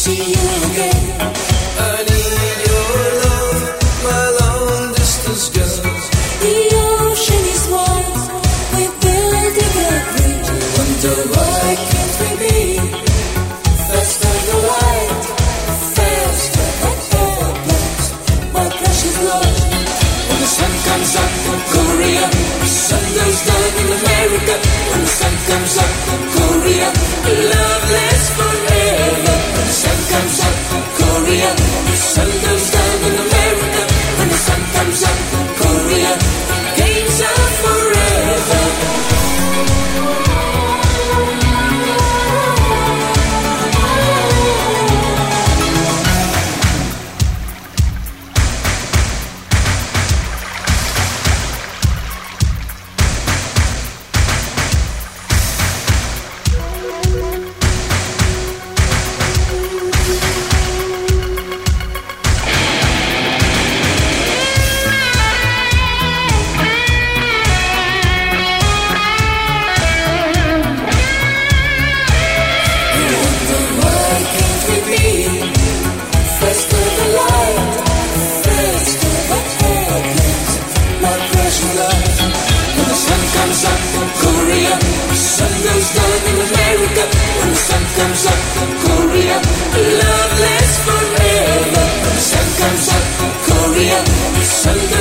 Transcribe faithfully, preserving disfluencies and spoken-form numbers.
see you again. I need your love, my long distance girl. The ocean is wide, we're building a bridge. Wonder why can't we be faster than light, faster than airplanes, my precious love. When the sun comes up from Korea, the sun goes down in America. When the sun comes up from Korea, love lasts forever. When the sun comes up from Korea, the sun goes down in America. When the sun comes up from Korea, games are forever. Sun